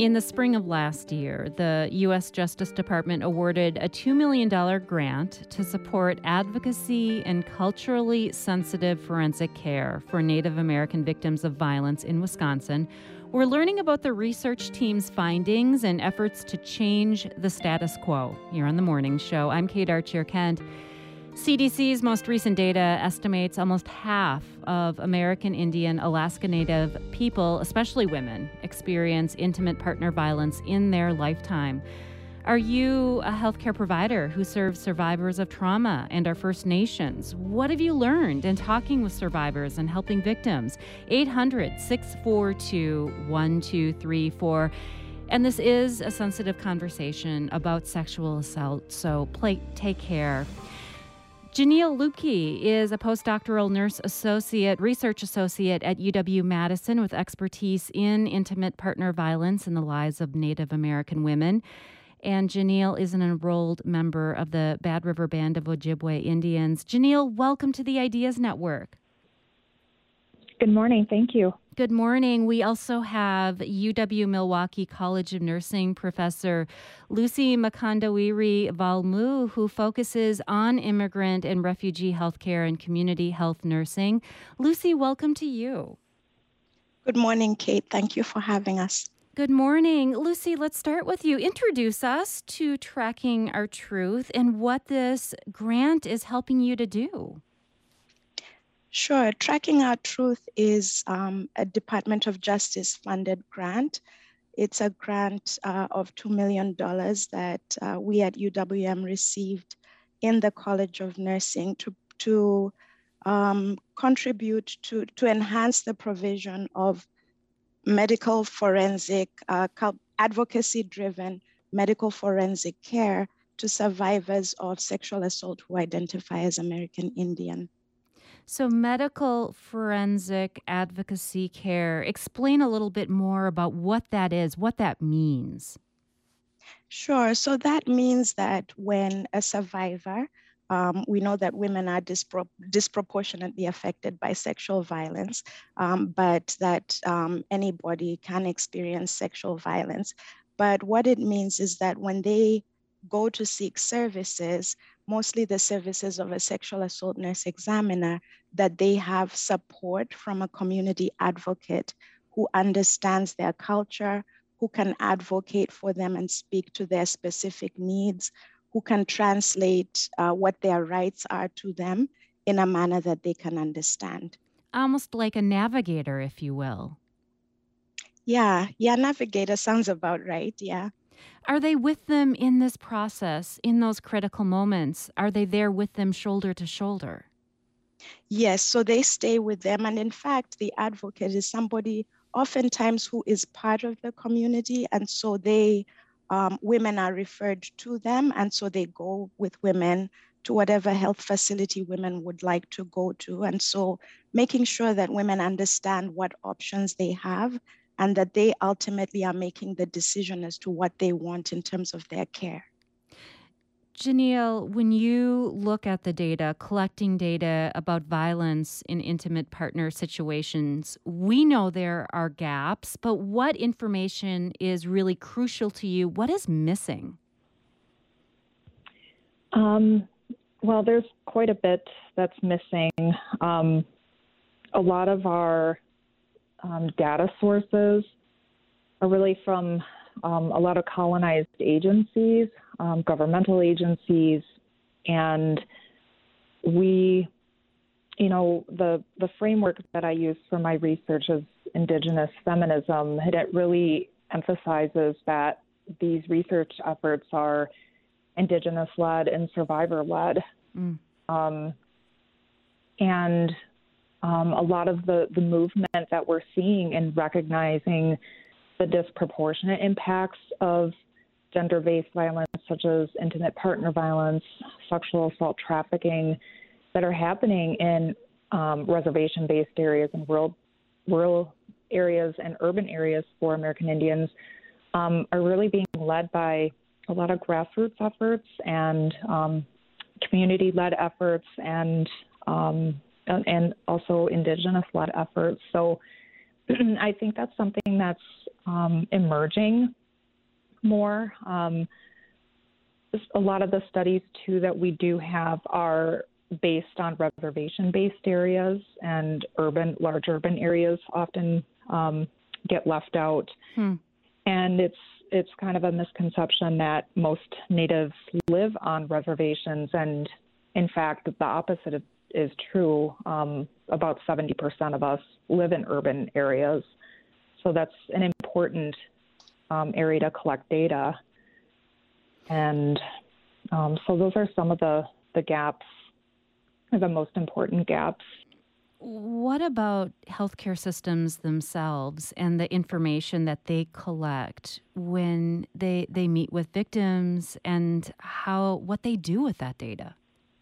In the spring of last year, the U.S. Justice Department awarded a $2 million grant to support advocacy and culturally sensitive forensic care for Native American victims of violence in Wisconsin. We're learning about the research team's findings and efforts to change the status quo. Here on The Morning Show, I'm Kate Archer-Kent. CDC's most recent data estimates almost half of American Indian Alaska Native people, especially women, experience intimate partner violence in their lifetime. Are you a healthcare provider who serves survivors of trauma and our First Nations? What have you learned in talking with survivors and helping victims? 800-642-1234. And this is a sensitive conversation about sexual assault, so take care. Janelle Lupke is a postdoctoral research associate at UW-Madison with expertise in intimate partner violence in the lives of Native American women. And Janelle is an enrolled member of the Bad River Band of Ojibwe Indians. Janelle, welcome to the Ideas Network. Good morning. Thank you. Good morning. We also have UW-Milwaukee College of Nursing professor Lucy Makandawiri-Valmu, who focuses on immigrant and refugee healthcare and community health nursing. Lucy, welcome to you. Good morning, Kate. Thank you for having us. Good morning. Lucy, let's start with you. Introduce us to Tracking Our Truth and what this grant is helping you to do. Sure. Tracking Our Truth is a Department of Justice funded grant. It's a grant of $2 million that we at UWM received in the College of Nursing to contribute to enhance the provision of medical forensic, advocacy-driven medical forensic care to survivors of sexual assault who identify as American Indian. So medical forensic advocacy care, explain a little bit more about what that is, what that means. Sure. So that means that when a survivor, we know that women are disproportionately affected by sexual violence, but that anybody can experience sexual violence. But what it means is that when they go to seek services, mostly the services of a sexual assault nurse examiner, that they have support from a community advocate who understands their culture, who can advocate for them and speak to their specific needs, who can translate what their rights are to them in a manner that they can understand. Almost like a navigator, if you will. Yeah, navigator sounds about right, yeah. Are they with them in this process, in those critical moments? Are they there with them shoulder to shoulder? Yes, so they stay with them. And in fact, the advocate is somebody oftentimes who is part of the community. And so women are referred to them. And so they go with women to whatever health facility women would like to go to. And so making sure that women understand what options they have and that they ultimately are making the decision as to what they want in terms of their care. Janelle, when you look at the data, collecting data about violence in intimate partner situations, we know there are gaps, but what information is really crucial to you? What is missing? Well, there's quite a bit that's missing. A lot of our data sources are really from a lot of colonized agencies, governmental agencies, and the framework that I use for my research is Indigenous feminism. It really emphasizes that these research efforts are Indigenous-led and survivor-led. And a lot of the movement that we're seeing in recognizing the disproportionate impacts of gender-based violence, such as intimate partner violence, sexual assault, trafficking, that are happening in reservation-based areas and rural areas and urban areas for American Indians are really being led by a lot of grassroots efforts and community-led efforts and also Indigenous-led efforts. So I think that's something that's emerging more. A lot of the studies, too, that we do have are based on reservation-based areas, and large urban areas often get left out. And it's kind of a misconception that most natives live on reservations, and in fact, the opposite is true. About 70% of us live in urban areas, so that's an important area to collect data. And so those are some of the gaps, the most important gaps. What about healthcare systems themselves and the information that they collect when they meet with victims, and what they do with that data?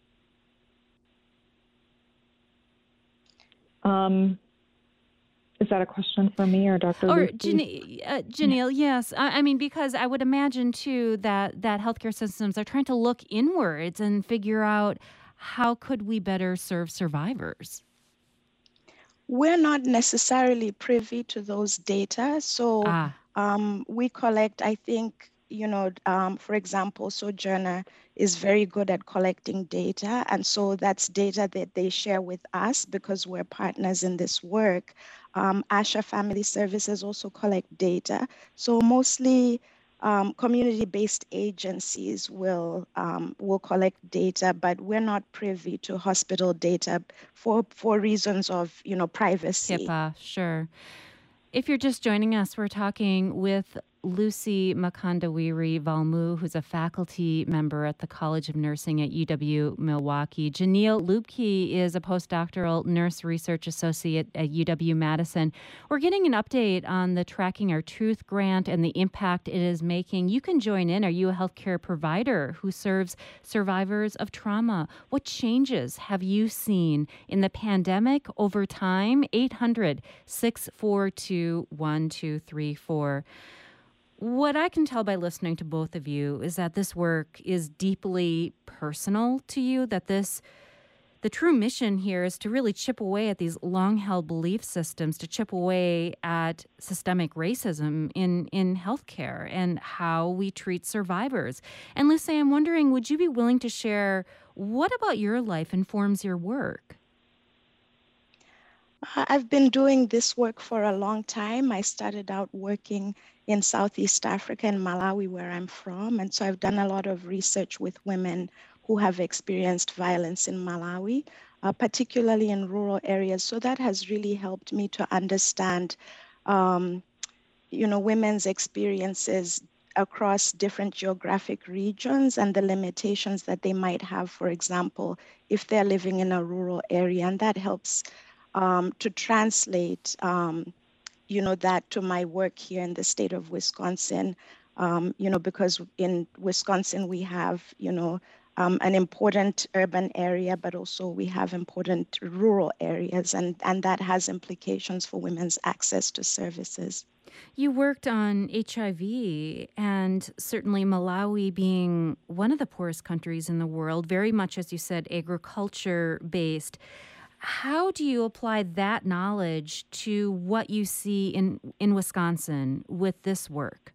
Is that a question for me or Dr. Or Lucy? Janelle, yes. I mean, because I would imagine, too, that healthcare systems are trying to look inwards and figure out how could we better serve survivors. We're not necessarily privy to those data. So we collect, I think, for example, Sojourner is very good at collecting data. And so that's data that they share with us because we're partners in this work. Asha Family Services also collect data. So mostly community-based agencies will collect data, but we're not privy to hospital data for reasons of privacy. HIPAA, sure. If you're just joining us, we're talking with Lucy Makandawiri Valmu, who's a faculty member at the College of Nursing at UW-Milwaukee. Janelle Lubke is a postdoctoral nurse research associate at UW-Madison. We're getting an update on the Tracking Our Truth grant and the impact it is making. You can join in. Are you a healthcare provider who serves survivors of trauma? What changes have you seen in the pandemic over time? 800-642-1234. What I can tell by listening to both of you is that this work is deeply personal to you, that the true mission here is to really chip away at these long-held belief systems, to chip away at systemic racism in healthcare and how we treat survivors. And Lucy, I'm wondering, would you be willing to share what about your life informs your work? I've been doing this work for a long time. I started out working in Southeast Africa, in Malawi, where I'm from. And so I've done a lot of research with women who have experienced violence in Malawi, particularly in rural areas. So that has really helped me to understand, women's experiences across different geographic regions and the limitations that they might have, for example, if they're living in a rural area. And that helps to translate, that to my work here in the state of Wisconsin, because in Wisconsin we have, an important urban area, but also we have important rural areas, and that has implications for women's access to services. You worked on HIV, and certainly Malawi being one of the poorest countries in the world, very much, as you said, agriculture-based. How do you apply that knowledge to what you see in Wisconsin with this work?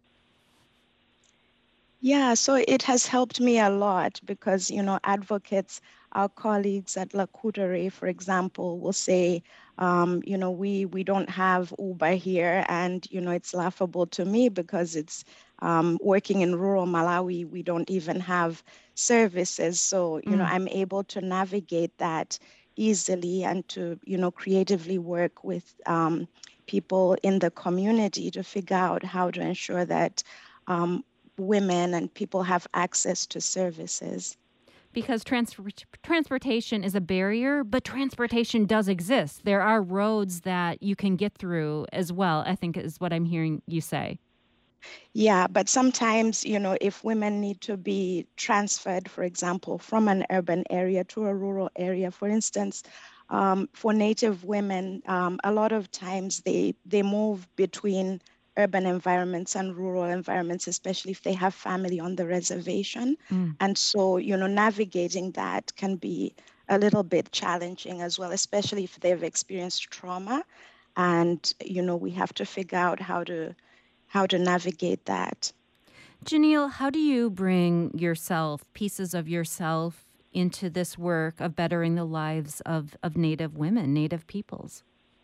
Yeah, so it has helped me a lot because, advocates, our colleagues at La Coudray, for example, will say, we don't have Uber here, and, it's laughable to me because it's working in rural Malawi, we don't even have services. So, I'm able to navigate that easily and to, creatively work with people in the community to figure out how to ensure that women and people have access to services. Because transportation is a barrier, but transportation does exist. There are roads that you can get through as well, I think is what I'm hearing you say. Yeah, but sometimes, if women need to be transferred, for example, from an urban area to a rural area, for instance, for Native women, a lot of times they move between urban environments and rural environments, especially if they have family on the reservation. And so, navigating that can be a little bit challenging as well, especially if they've experienced trauma. And, we have to figure out how to navigate that. Janelle, how do you bring yourself, pieces of yourself, into this work of bettering the lives of Native women, Native peoples?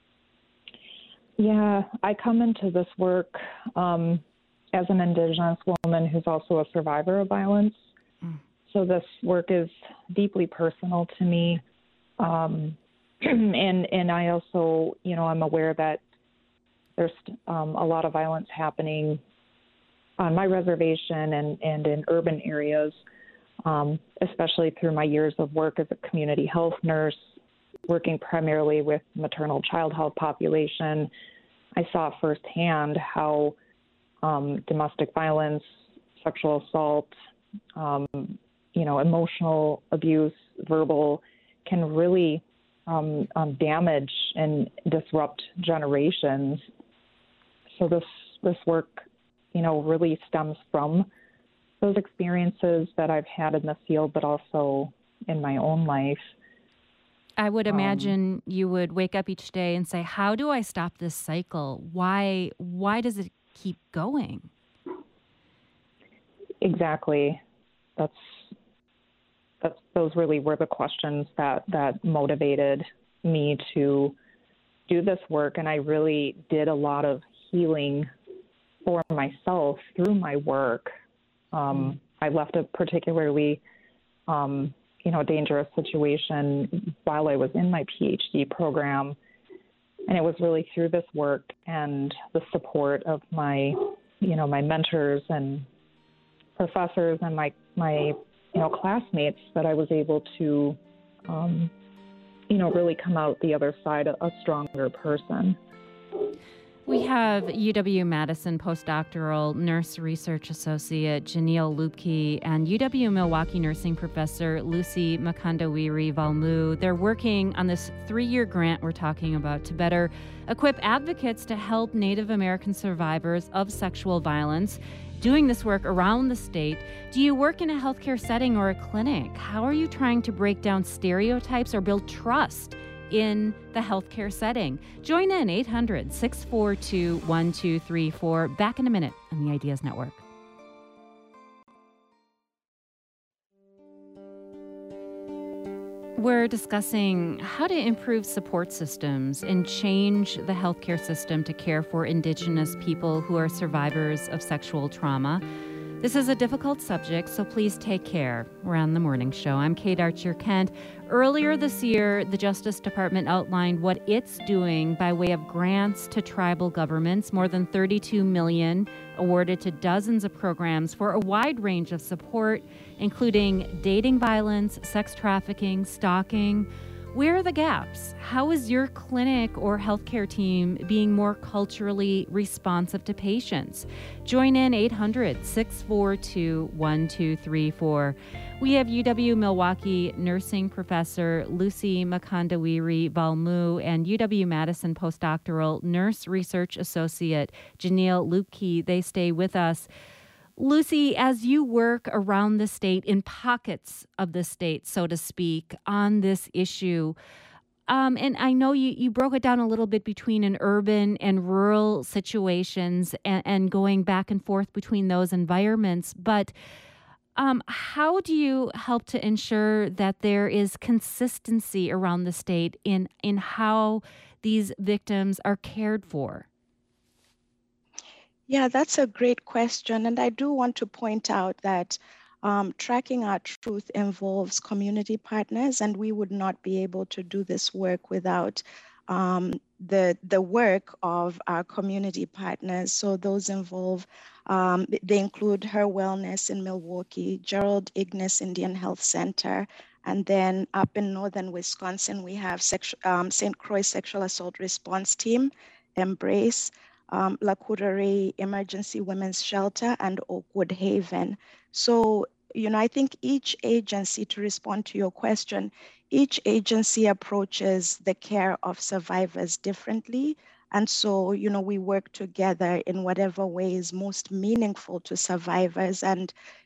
Yeah, I come into this work as an Indigenous woman who's also a survivor of violence. So this work is deeply personal to me. And I also, I'm aware that there's a lot of violence happening on my reservation and in urban areas, especially through my years of work as a community health nurse, working primarily with maternal child health population. I saw firsthand how domestic violence, sexual assault, emotional abuse, verbal, can really damage and disrupt generations. So this work, really stems from those experiences that I've had in the field, but also in my own life. I would imagine you would wake up each day and say, how do I stop this cycle? Why does it keep going? Exactly. Those really were the questions that motivated me to do this work. And I really did a lot of healing for myself through my work. I left a particularly, dangerous situation while I was in my PhD program. And it was really through this work and the support of my mentors and professors and my classmates that I was able to, really come out the other side a stronger person. We have UW-Madison postdoctoral nurse research associate Janelle Lupke and UW-Milwaukee nursing professor Lucy Makandawiri-Valmu. They're working on this 3-year grant we're talking about to better equip advocates to help Native American survivors of sexual violence. Doing this work around the state. Do you work in a healthcare setting or a clinic? How are you trying to break down stereotypes or build trust in the healthcare setting? Join in 800-642-1234. Back in a minute on the Ideas Network. We're discussing how to improve support systems and change the healthcare system to care for Indigenous people who are survivors of sexual trauma. This is a difficult subject, so please take care. We're on The Morning Show. I'm Kate Archer-Kent. Earlier this year, the Justice Department outlined what it's doing by way of grants to tribal governments, more than $32 million awarded to dozens of programs for a wide range of support, including dating violence, sex trafficking, stalking. Where are the gaps? How is your clinic or healthcare team being more culturally responsive to patients? Join in 800-642-1234. We have UW-Milwaukee nursing professor Lucy Makandawiri-Valmu and UW-Madison postdoctoral nurse research associate Janelle Lupke. They stay with us. Lucy, as you work around the state, in pockets of the state, so to speak, on this issue, and I know you broke it down a little bit between an urban and rural situations and going back and forth between those environments, but how do you help to ensure that there is consistency around the state in how these victims are cared for? Yeah, that's a great question. And I do want to point out that tracking our truth involves community partners, and we would not be able to do this work without the work of our community partners. So those involve, they include Her Wellness in Milwaukee, Gerald Ignis Indian Health Center, and then up in northern Wisconsin, we have St. Croix Sexual Assault Response Team, Embrace, La Coudray Emergency Women's Shelter, and Oakwood Haven. So, I think each agency, to respond to your question, each agency approaches the care of survivors differently. And so, we work together in whatever way is most meaningful to survivors. And,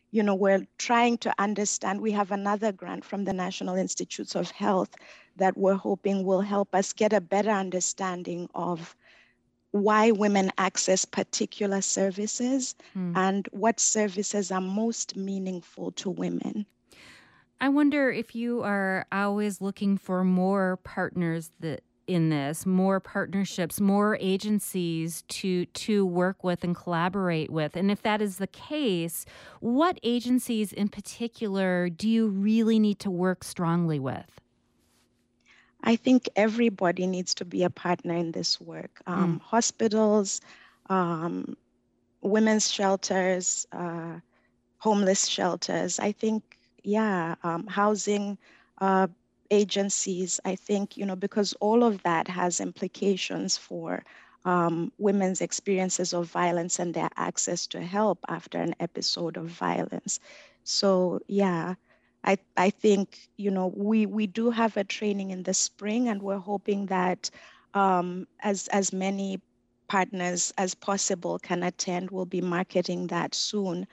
we're trying to understand. We have another grant from the National Institutes of Health that we're hoping will help us get a better understanding of why women access particular services and what services are most meaningful to women. I wonder if you are always looking for more partners in this, more partnerships, more agencies to work with and collaborate with. And if that is the case, what agencies in particular do you really need to work strongly with? I think everybody needs to be a partner in this work. Hospitals, women's shelters, homeless shelters. I think, housing agencies. I think, because all of that has implications for women's experiences of violence and their access to help after an episode of violence. So, I think, we do have a training in the spring, and we're hoping that as many partners as possible can attend. We'll be marketing that soon.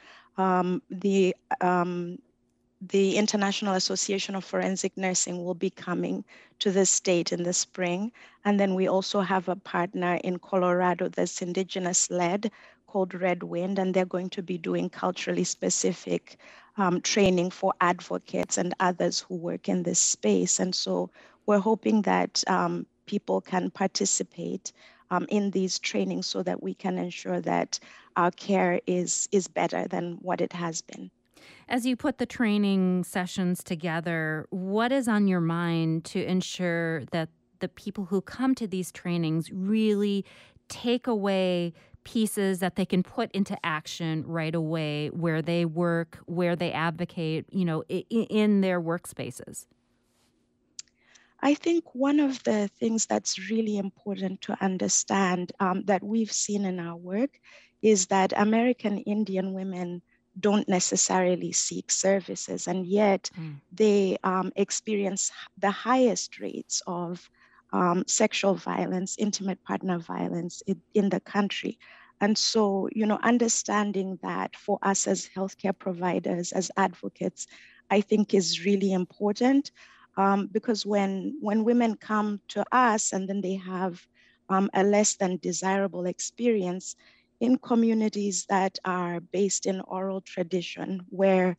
The International Association of Forensic Nursing will be coming to the state in the spring. And then we also have a partner in Colorado that's indigenous-led called Red Wind, and they're going to be doing culturally specific training for advocates and others who work in this space. And so we're hoping that people can participate in these trainings so that we can ensure that our care is better than what it has been. As you put the training sessions together, what is on your mind to ensure that the people who come to these trainings really take away pieces that they can put into action right away where they work, where they advocate, in their workspaces? I think one of the things that's really important to understand that we've seen in our work is that American Indian women don't necessarily seek services, and yet they experience the highest rates of sexual violence, intimate partner violence in the country. And so, understanding that for us as healthcare providers, as advocates, I think is really important because when women come to us and then they have a less than desirable experience, in communities that are based in oral tradition, where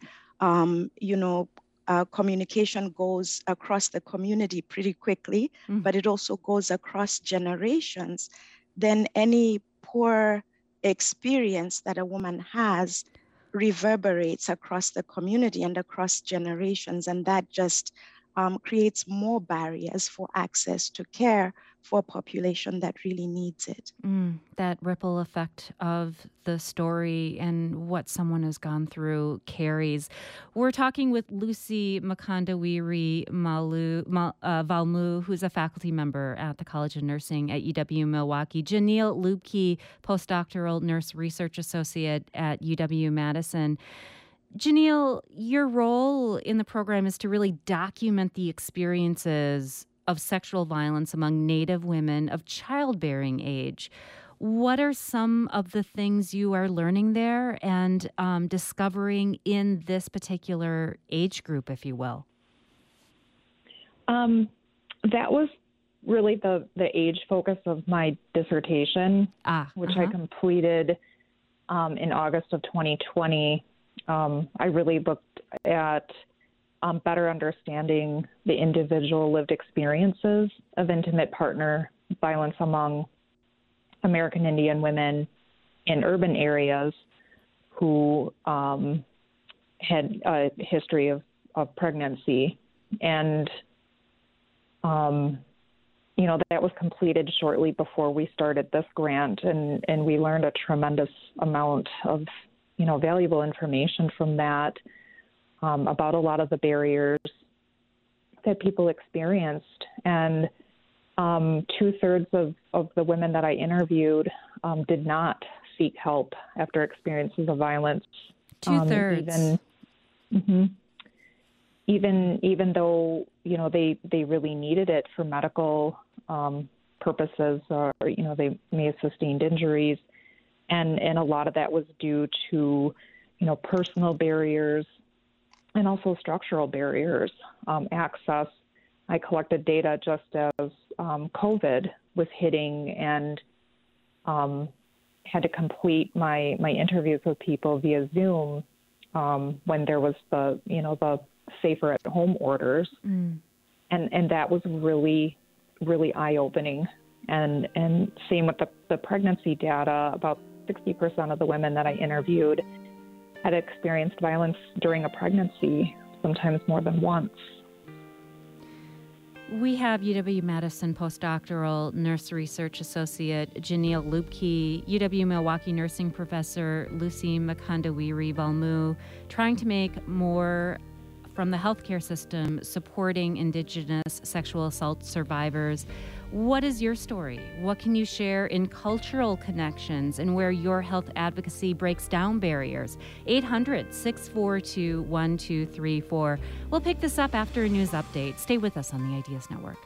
communication goes across the community pretty quickly, but it also goes across generations, then any poor experience that a woman has reverberates across the community and across generations, and that just creates more barriers for access to care for a population that really needs it. That ripple effect of the story and what someone has gone through carries. We're talking with Lucy Makandawiri Valmu, who's a faculty member at the College of Nursing at UW-Milwaukee. Janelle Lubke, postdoctoral nurse research associate at UW-Madison. Janelle, your role in the program is to really document the experiences of sexual violence among Native women of childbearing age. What are some of the things you are learning there and discovering in this particular age group, if you will? That was really the age focus of my dissertation, which I completed in August of 2020. I really looked at better understanding the individual lived experiences of intimate partner violence among American Indian women in urban areas who had a history of pregnancy. And, that was completed shortly before we started this grant. And we learned a tremendous amount of, valuable information from that. About a lot of the barriers that people experienced. And 2/3 of the women that I interviewed did not seek help after experiences of violence. 2/3. Even though, they really needed it for medical purposes, or, they may have sustained injuries. And a lot of that was due to personal barriers and also structural barriers, access. I collected data just as COVID was hitting and had to complete my interviews with people via Zoom when there was the safer at home orders. And that was really, really eye-opening. And same with the pregnancy data, about 60% of the women that I interviewed had experienced violence during a pregnancy, sometimes more than once. We have UW-Madison postdoctoral nurse research associate Janelle Lubke, UW-Milwaukee nursing professor Lucy Makandawiri-Valmu, trying to make more from the healthcare system supporting Indigenous sexual assault survivors. What is your story? What can you share in cultural connections and where your health advocacy breaks down barriers? 800-642-1234. We'll pick this up after a news update. Stay with us on the Ideas Network.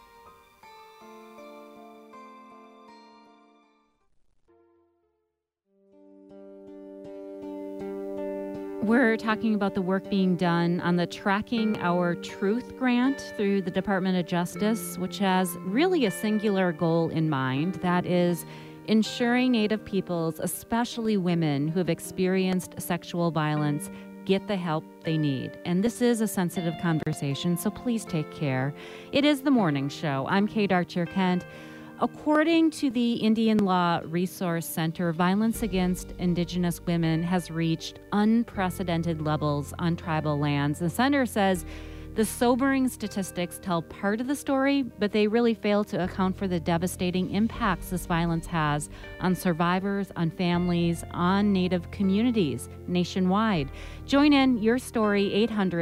We're talking about the work being done on the Tracking Our Truth grant through the Department of Justice, which has really a singular goal in mind. That is ensuring Native peoples, especially women who have experienced sexual violence, get the help they need. And this is a sensitive conversation, so please take care. It is The Morning Show. I'm Kate Archer-Kent. According to the Indian Law Resource Center, violence against Indigenous women has reached unprecedented levels on tribal lands. The center says the sobering statistics tell part of the story, but they really fail to account for the devastating impacts this violence has on survivors, on families, on Native communities nationwide. Join in your story,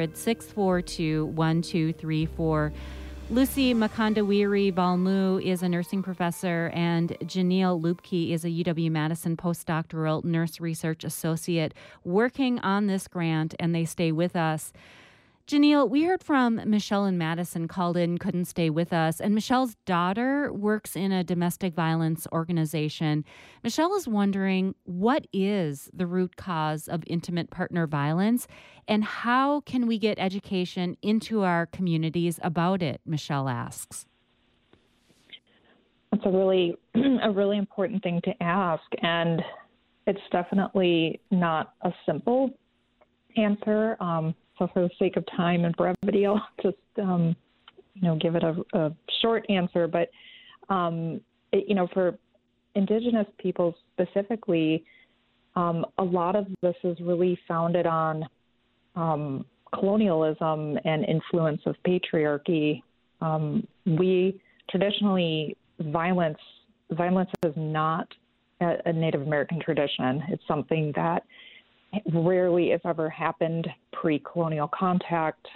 800-642-1234. Lucy Makandawiri-Valmu is a nursing professor, and Janelle Lubke is a UW-Madison postdoctoral nurse research associate working on this grant, and they stay with us. Janelle, we heard from Michelle in Madison, called in, couldn't stay with us, and Michelle's daughter works in a domestic violence organization. Michelle is wondering, what is the root cause of intimate partner violence, and how can we get education into our communities about it? Michelle asks. That's a really important thing to ask, and it's definitely not a simple answer. So for the sake of time and brevity, I'll just, give it a short answer. But, for Indigenous peoples specifically, a lot of this is really founded on colonialism and influence of patriarchy. We traditionally, violence is not a Native American tradition. It's something that rarely, if ever, happened pre-colonial contact,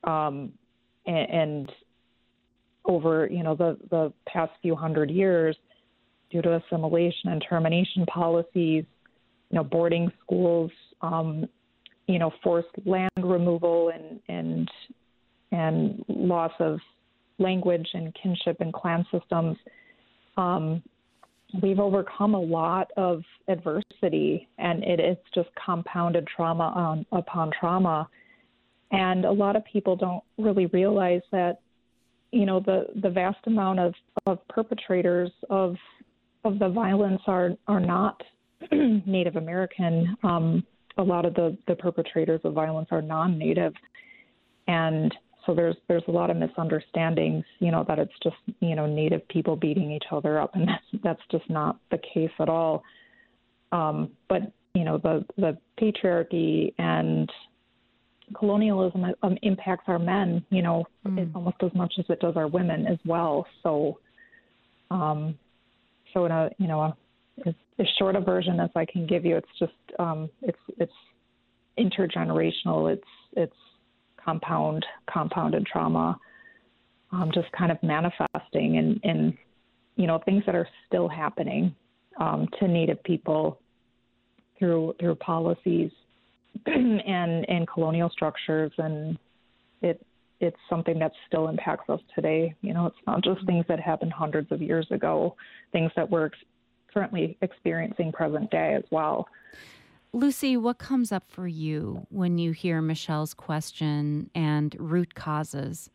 and over the past few hundred years, due to assimilation and termination policies, boarding schools, forced land removal and loss of language and kinship and clan systems. We've overcome a lot of adversity, and it's just compounded trauma upon trauma. And a lot of people don't really realize that, the vast amount of perpetrators of the violence are not Native American. A lot of the perpetrators of violence are non-Native. And so there's a lot of misunderstandings, that it's just, Native people beating each other up, and that's just not the case at all. But, the patriarchy and colonialism impacts our men, it's almost as much as it does our women as well. So, in as short a version as I can give you, it's just, it's intergenerational. It's compounded trauma, just kind of manifesting and things that are still happening to Native people through policies and colonial structures, and it's something that still impacts us today. It's not just things that happened hundreds of years ago, things that we're currently experiencing present day as well. Lucy, what comes up for you when you hear Michelle's question and root causes?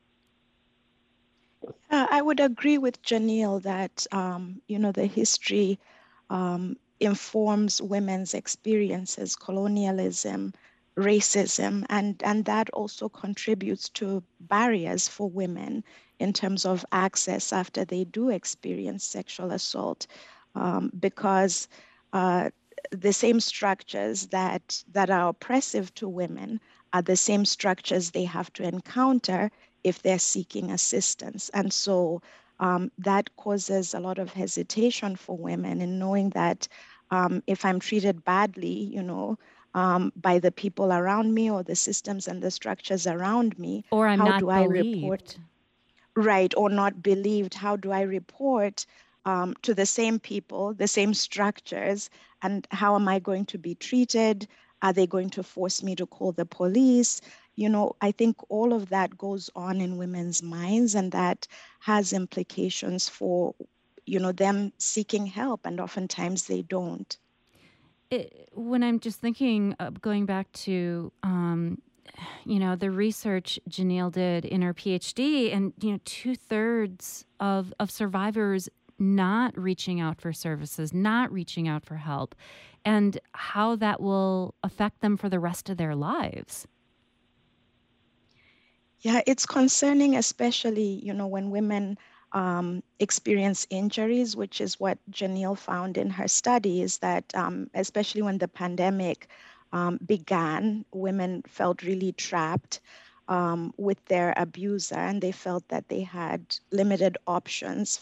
I would agree with Janelle that, the history informs women's experiences, colonialism, racism, and that also contributes to barriers for women in terms of access after they do experience sexual assault, because the same structures that are oppressive to women are the same structures they have to encounter if they're seeking assistance. And so that causes a lot of hesitation for women in knowing that if I'm treated badly, by the people around me or the systems and the structures around me, or I'm how not do I believed. report? Right, or not believed, how do I report to the same people, the same structures, and how am I going to be treated? Are they going to force me to call the police? I think all of that goes on in women's minds, and that has implications for, them seeking help, and oftentimes they don't. When I'm just thinking of going back to, the research Janelle did in her PhD, and, 2/3 of survivors not reaching out for services, not reaching out for help, and how that will affect them for the rest of their lives. Yeah, it's concerning, especially, when women experience injuries, which is what Janelle found in her study, is that especially when the pandemic began, women felt really trapped with their abuser, and they felt that they had limited options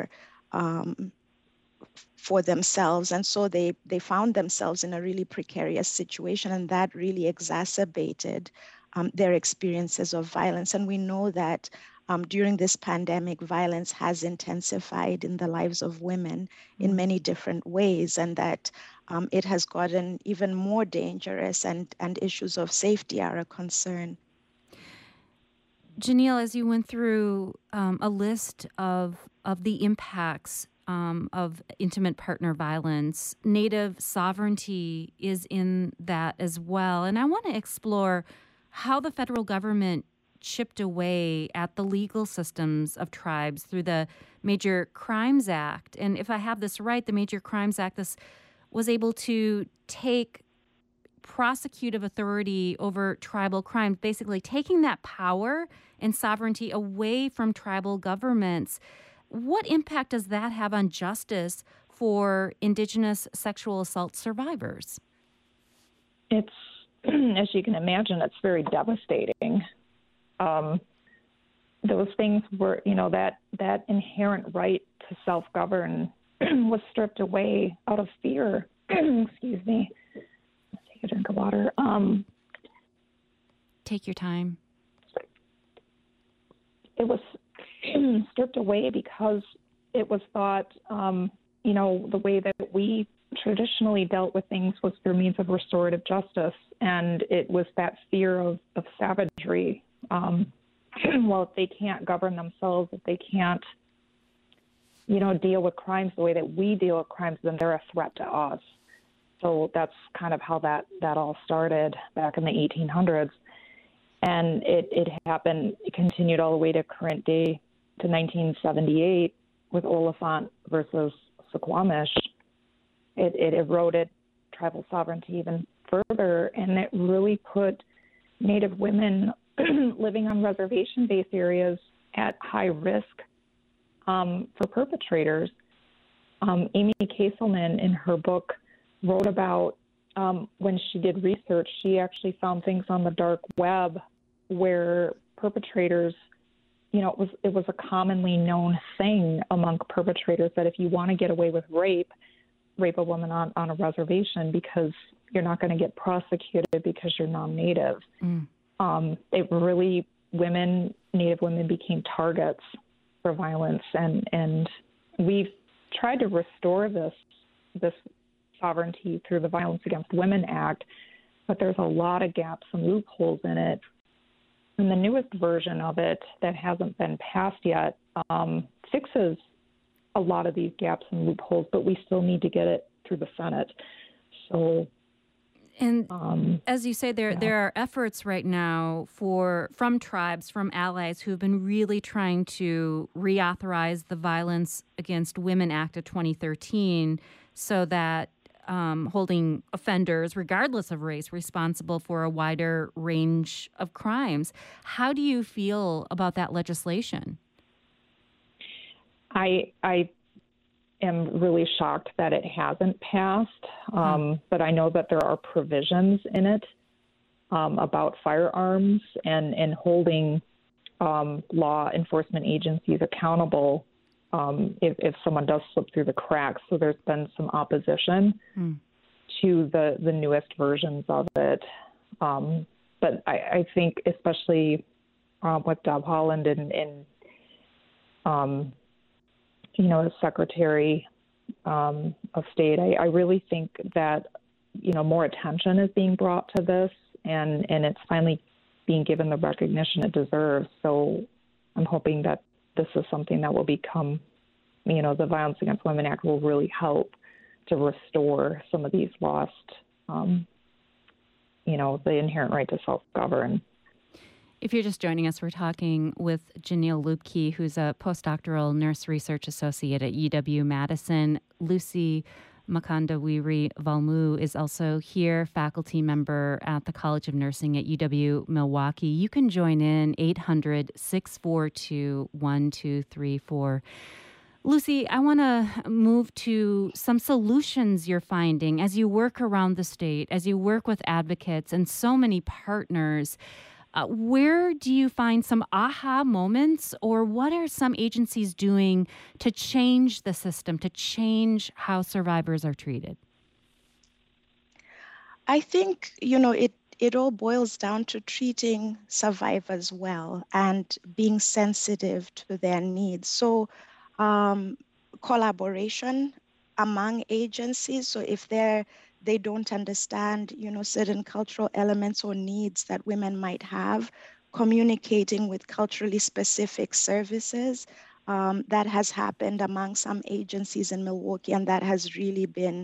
for themselves. And so they found themselves in a really precarious situation, and that really exacerbated their experiences of violence. And we know that during this pandemic, violence has intensified in the lives of women in many different ways, and that it has gotten even more dangerous, and issues of safety are a concern. Janelle, as you went through a list of the impacts of intimate partner violence, Native sovereignty is in that as well. And I want to explore how the federal government chipped away at the legal systems of tribes through the Major Crimes Act. And if I have this right, the Major Crimes Act, this was able to take prosecutive authority over tribal crimes, basically taking that power and sovereignty away from tribal governments. What impact does that have on justice for Indigenous sexual assault survivors? It's, as you can imagine, it's very devastating. Those things were, that inherent right to self-govern was stripped away out of fear. Excuse me. Let's take a drink of water. Take your time. It was stripped away because it was thought, the way that we traditionally dealt with things was through means of restorative justice, and it was that fear of savagery. Well, if they can't govern themselves, if they can't, deal with crimes the way that we deal with crimes, then they're a threat to us. So that's kind of how that all started back in the 1800s. And it happened, it continued all the way to current day, to 1978 with Oliphant versus Suquamish. It eroded tribal sovereignty even further, and it really put Native women living on reservation-based areas at high risk for perpetrators. Amy Castleman, in her book, wrote about when she did research, she actually found things on the dark web where perpetrators, it was a commonly known thing among perpetrators that if you want to get away with rape a woman on a reservation because you're not going to get prosecuted because you're non-Native. Native women became targets for violence, and we've tried to restore this sovereignty through the Violence Against Women Act, but there's a lot of gaps and loopholes in it. And the newest version of it that hasn't been passed yet fixes a lot of these gaps and loopholes, but we still need to get it through the Senate. So And as you say, there are efforts right now from tribes, from allies who've been really trying to reauthorize the Violence Against Women Act of 2013 so that holding offenders, regardless of race, responsible for a wider range of crimes. How do you feel about that legislation? I am really shocked that it hasn't passed, but I know that there are provisions in it about firearms and holding law enforcement agencies accountable if someone does slip through the cracks. So there's been some opposition to the newest versions of it. But I think especially with Deb Haaland and as Secretary of State, I really think that, more attention is being brought to this and it's finally being given the recognition it deserves. So I'm hoping that this is something that will become, the Violence Against Women Act will really help to restore some of these lost, the inherent right to self-govern. If you're just joining us, we're talking with Jeneil Lubke, who's a postdoctoral nurse research associate at UW-Madison. Lucy Makandawiri-Valmont is also here, faculty member at the College of Nursing at UW-Milwaukee. You can join in 800-642-1234. Lucy, I want to move to some solutions you're finding as you work around the state, as you work with advocates and so many partners. Where do you find some aha moments, or what are some agencies doing to change the system, to change how survivors are treated? I think, it all boils down to treating survivors well and being sensitive to their needs. So collaboration among agencies. So if they don't understand, certain cultural elements or needs that women might have, communicating with culturally specific services. That has happened among some agencies in Milwaukee, and that has really been,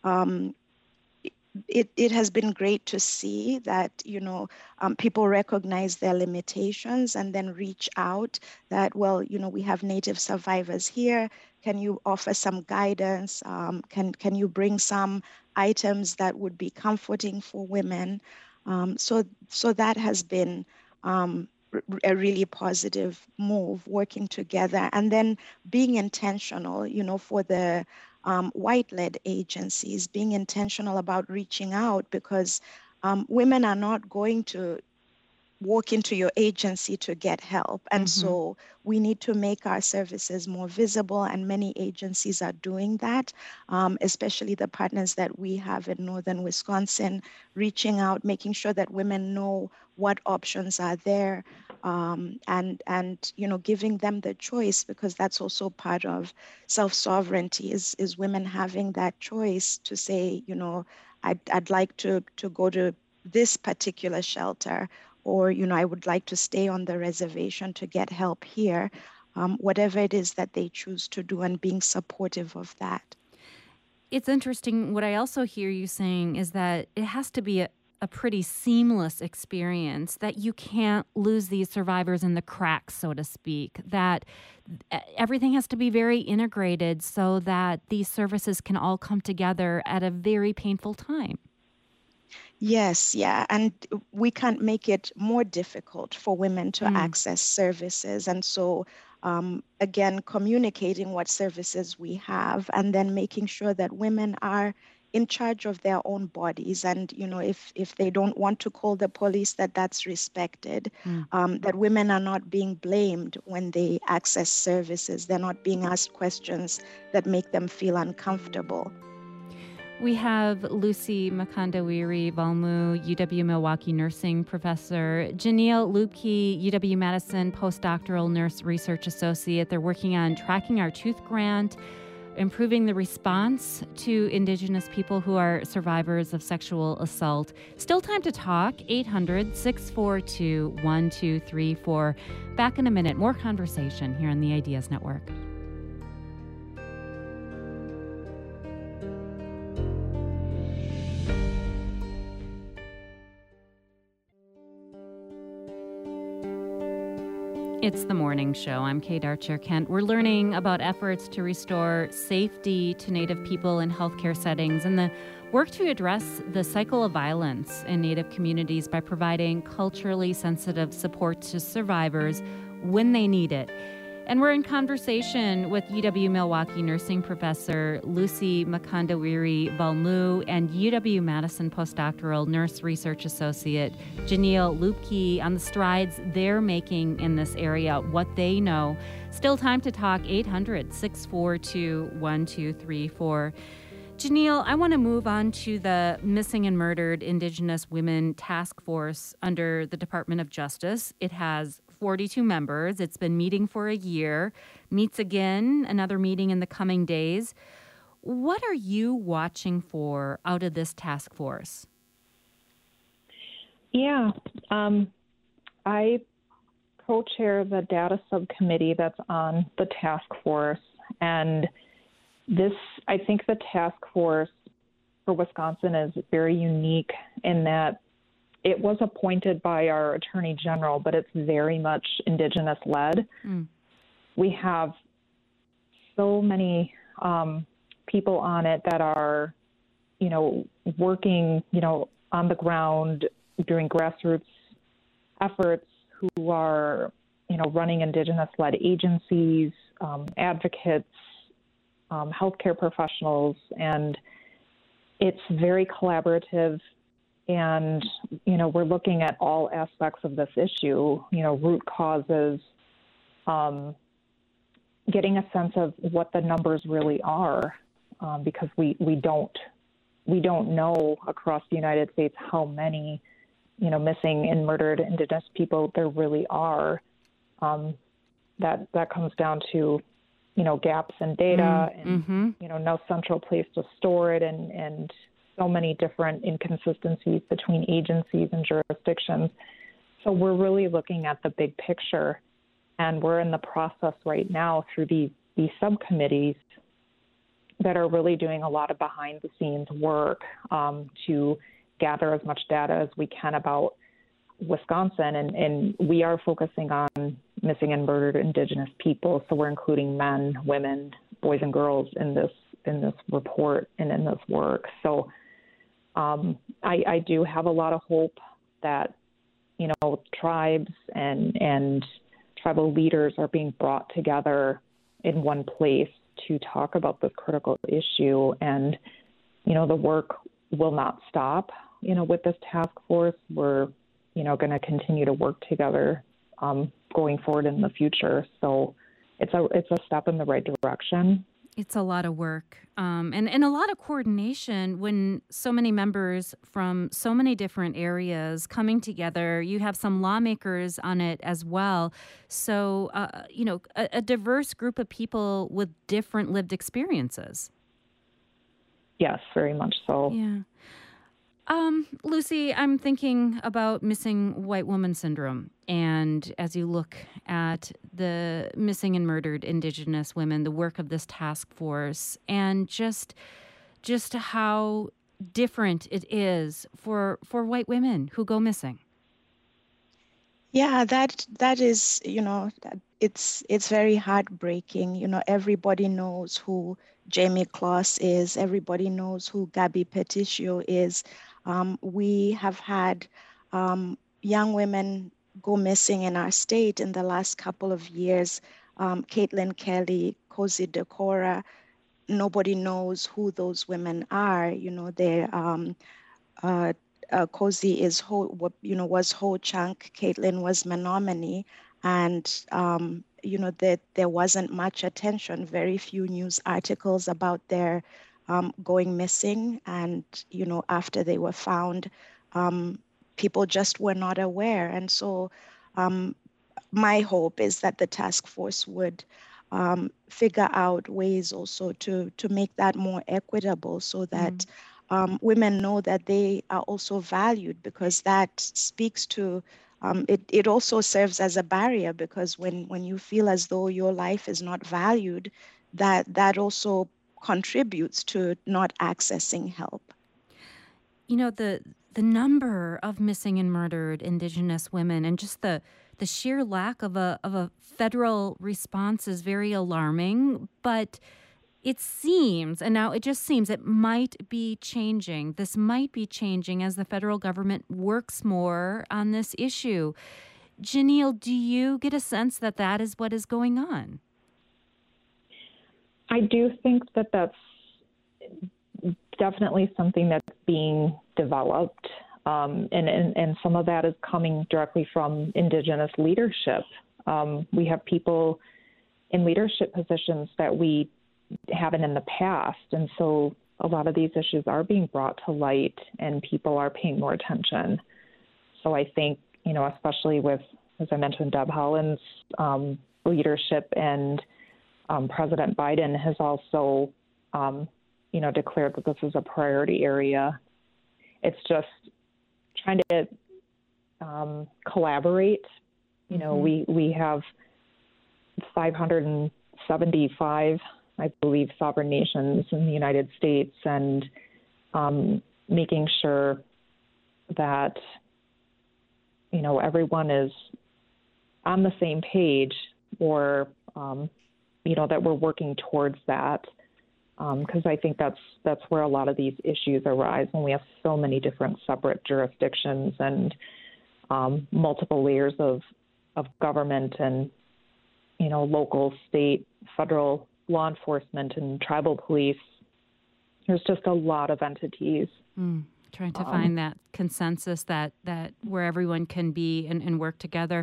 it has been great to see that, people recognize their limitations and then reach out that, we have Native survivors here. Can you offer some guidance? Can you bring some items that would be comforting for women? So that has been a really positive move, working together, and then being intentional, for the white-led agencies, being intentional about reaching out, because women are not going to walk into your agency to get help. And so we need to make our services more visible, and many agencies are doing that, especially the partners that we have in northern Wisconsin, reaching out, making sure that women know what options are there, and giving them the choice, because that's also part of self-sovereignty, is women having that choice to say, I'd like to go to this particular shelter, or, I would like to stay on the reservation to get help here, whatever it is that they choose to do, and being supportive of that. It's interesting. What I also hear you saying is that it has to be a pretty seamless experience, that you can't lose these survivors in the cracks, so to speak, that everything has to be very integrated so that these services can all come together at a very painful time. Yes, yeah. And we can't make it more difficult for women to access services. And so, again, communicating what services we have, and then making sure that women are in charge of their own bodies. And, if they don't want to call the police, that's respected, that women are not being blamed when they access services. They're not being asked questions that make them feel uncomfortable. We have Lucy Makandawiri-Valmont, UW-Milwaukee nursing professor, Jeneil Lubke, UW-Madison postdoctoral nurse research associate. They're working on tracking our tooth grant, improving the response to Indigenous people who are survivors of sexual assault. Still time to talk, 800-642-1234. Back in a minute, more conversation here on the Ideas Network. It's the morning show. I'm Kate Archer-Kent. We're learning about efforts to restore safety to Native people in healthcare settings and the work to address the cycle of violence in Native communities by providing culturally sensitive support to survivors when they need it. And we're in conversation with UW-Milwaukee nursing professor Lucy Makandawiri-Balmu and UW-Madison postdoctoral nurse research associate Janelle Lupke on the strides they're making in this area, what they know. Still time to talk, 800-642-1234. Janelle, I want to move on to the Missing and Murdered Indigenous Women Task Force under the Department of Justice. It has 42 members. It's been meeting for a year, meets again, another meeting in the coming days. What are you watching for out of this task force? Yeah, I co-chair the data subcommittee that's on the task force, and I think the task force for Wisconsin is very unique in that it was appointed by our Attorney General, but it's very much Indigenous-led. We have so many people on it that are, working, on the ground, doing grassroots efforts, who are, running Indigenous-led agencies, advocates, healthcare professionals, and it's very collaborative. And, we're looking at all aspects of this issue, root causes, getting a sense of what the numbers really are, because we don't know across the United States how many, missing and murdered Indigenous people there really are. That comes down to gaps in data and, no central place to store it and so many different inconsistencies between agencies and jurisdictions. So we're really looking at the big picture, and we're in the process right now through these subcommittees that are really doing a lot of behind the scenes work to gather as much data as we can about Wisconsin, and we are focusing on missing and murdered Indigenous people. So we're including men, women, boys and girls in this report and in this work. So I do have a lot of hope that tribes and tribal leaders are being brought together in one place to talk about this critical issue, and the work will not stop. With this task force, we're going to continue to work together going forward in the future. So it's a step in the right direction. It's a lot of work and a lot of coordination when so many members from so many different areas coming together. You have some lawmakers on it as well. So, a diverse group of people with different lived experiences. Yes, very much so. Yeah. Lucy, I'm thinking about missing white woman syndrome. And as you look at the missing and murdered Indigenous women, the work of this task force, and just how different it is for white women who go missing. Yeah, that is, it's very heartbreaking. Everybody knows who Jamie Kloss is. Everybody knows who Gabby Peticio is. We have had young women go missing in our state in the last couple of years. Caitlin Kelly, Cozy Decora, nobody knows who those women are. Cozy was Ho Chunk, Caitlin was Menominee, and that there wasn't much attention, very few news articles about their going missing, and after they were found, people just were not aware. And so my hope is that the task force would figure out ways also to make that more equitable, so that women know that they are also valued, because that speaks to it also serves as a barrier, because when you feel as though your life is not valued, that also contributes to not accessing help. The number of missing and murdered Indigenous women, and just the the sheer lack of a federal response is very alarming, but it seems, and now it just seems, it might be changing. This might be changing as the federal government works more on this issue. Janelle, do you get a sense that that is what is going on? I do think that that's definitely something that's being developed, and some of that is coming directly from Indigenous leadership. We have people in leadership positions that we haven't in the past, and so a lot of these issues are being brought to light, and people are paying more attention. So I think, especially with, as I mentioned, Deb Haaland's leadership, and President Biden has also declared that this is a priority area. It's just trying to collaborate. We have 575, I believe, sovereign nations in the United States, and making sure that, everyone is on the same page, or, that we're working towards that. Because I think that's where a lot of these issues arise when we have so many different separate jurisdictions and multiple layers of government and, local, state, federal law enforcement and tribal police. There's just a lot of entities. Trying to find that consensus that where everyone can be and work together.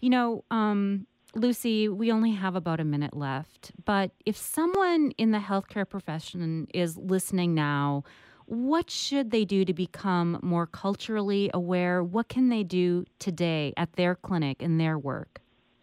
Lucy, we only have about a minute left, but if someone in the healthcare profession is listening now, what should they do to become more culturally aware? What can they do today at their clinic in their work?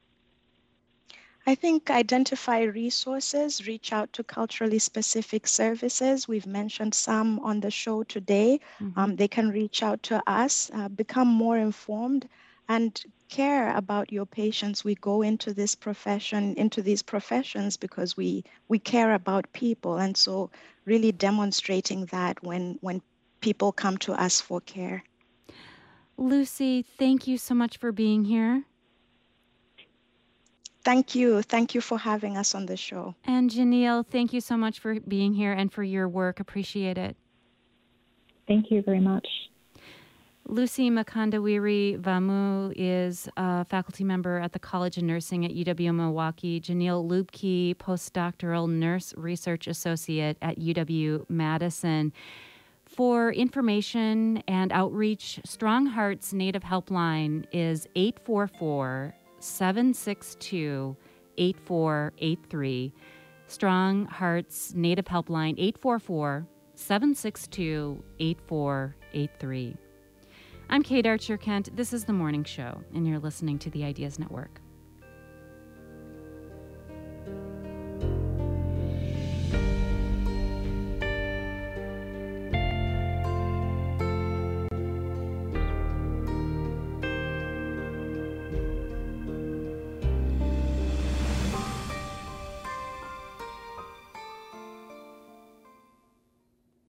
I think identify resources, reach out to culturally specific services. We've mentioned some on the show today. They can reach out to us, become more informed, and care about your patients. We go into these professions because we care about people. And so really demonstrating that when people come to us for care. Lucy, thank you so much for being here. Thank you. Thank you for having us on the show. And Janelle, thank you so much for being here and for your work. Appreciate it. Thank you very much. Lucy Makandawiri Vamu is a faculty member at the College of Nursing at UW-Milwaukee. Janelle Lubke, postdoctoral nurse research associate at UW-Madison. For information and outreach, Strong Hearts Native Helpline is 844-762-8483. Strong Hearts Native Helpline, 844-762-8483. I'm Kate Archer-Kent. This is The Morning Show, and you're listening to the Ideas Network.